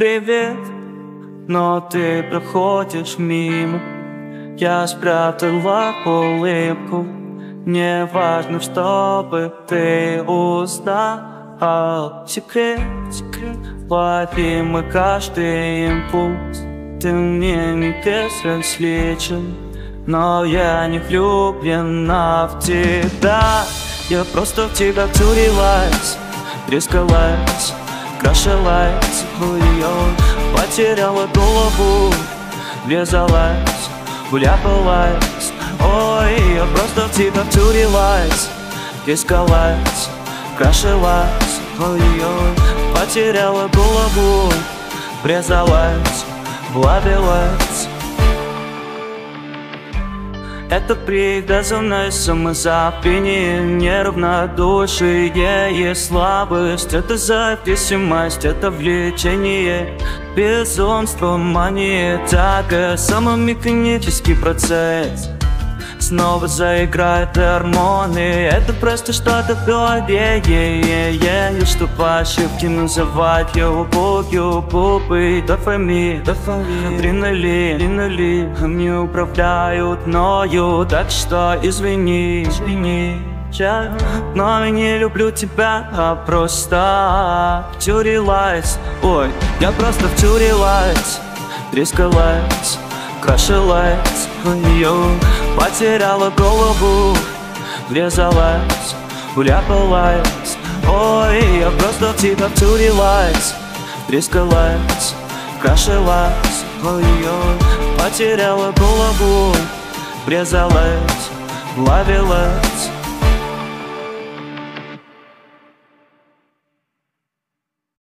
привет, но ты проходишь мимо. Я спрятала улыбку. Мне важно, чтобы ты узнал секрет, ловимый каждый импульс. Ты мне не безразличен, но я не влюблена в тебя. Я просто в тебя втюрилась, трескалась, крашилась, потеряла голову, врезалась, вляпалась. Ой, я просто в тебя втюрилась, трескалась, крашилась, потеряла голову, врезалась, вляпалась. Это привязанное самозабвение, неравнодушие и слабость. Это зависимость, это влечение, безумство, мания, тяга, самомеханический процесс. Снова заиграют гормоны. Это просто что-то в голове, и чтоб ошибки называть любовью, дофамин, адреналин не управляют мною, так что извини. Я вновь не люблю тебя, а просто втюрилась. Ой, я просто втюрилась, трескалась, крашилась, потеряла голову, врезалась, вляпалась. Ой, я просто в тебя втюрилась, трескалась, крашилась, потеряла голову, врезалась, влавилась.